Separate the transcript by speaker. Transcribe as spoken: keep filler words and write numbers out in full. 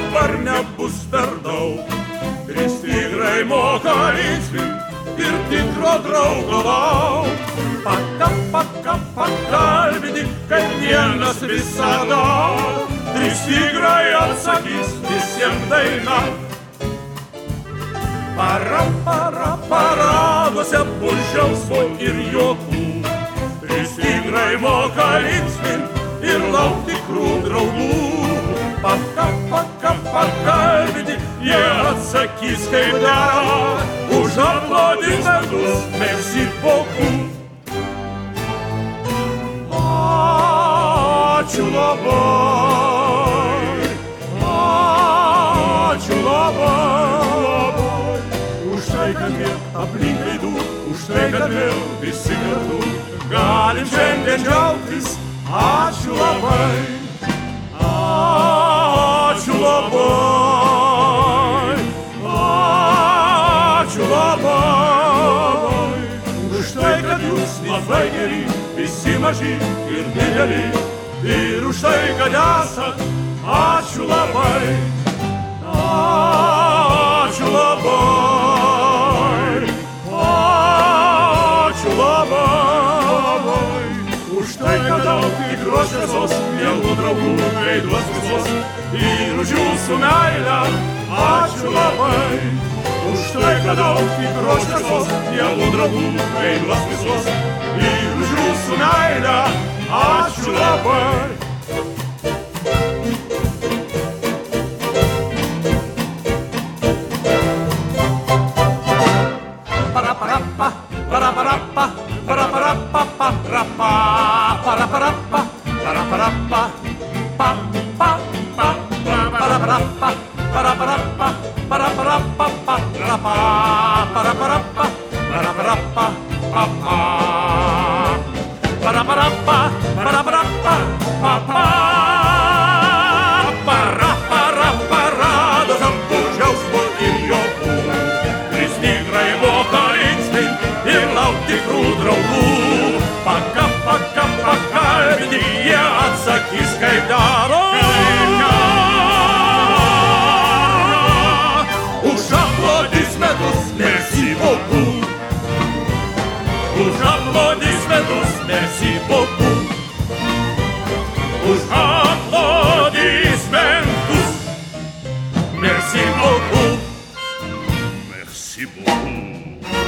Speaker 1: dabar nebus per daug. Trys tigrai moka linksmint ir tikro draugo lauk. Paka, paka, pakalbėti, kaip vienas visada. Trys tigrai atsakys visiems daina. Para, para, paraduose bus džiaugsmo ir juokų. Trys tigrai moka linksmint ir lauk tikrų draugų. Paka, paka, pakalbėti, jie atsakys kaip dera. Už aplodismentus merci beaucoup. Ačiū labai, ačiū labai. Už tai, kad vėl aplink veidų, už tai, kad vėl visi kartu galim šiandien džiaugtis. Ačiū labai, ačiū labai, ačiū labai. Už tai, kad jūs labai geri, visi maži ir dideli. Ir už tai, kad esat, ačiū labai, ačiū labai, ačiū labai. Už tai, kad daug tikros šviesos, mielų draugų veiduos visos. Ir už jūsų meilę, ačiū labai. Už tai, kad daug tikros šviesos, mielų draugų veiduos visos. Ir už jūsų meilę, ačiū labai. Para-para-pa, para-para-pa, para-para-pa, para-pa, para-para-pa, para-para-pa, pa-pa-pa, para-para-pa, para-para-pa, para-para-pa, para-pa, para-para-pa, para-para-pa, pa-pa. Para para pa para para pa pa pa para para parados ant džiaugsmo ir juokų. Trys tigrai moka linksmint ir lauk tikrų draugų. Paka, paka, pakalbėti, jie atsakys kaip daro. Už aplodismentus merci beaucoup. Už aplodismentus merci beaucoup. Už aplodismentus merci beaucoup. Merci beaucoup.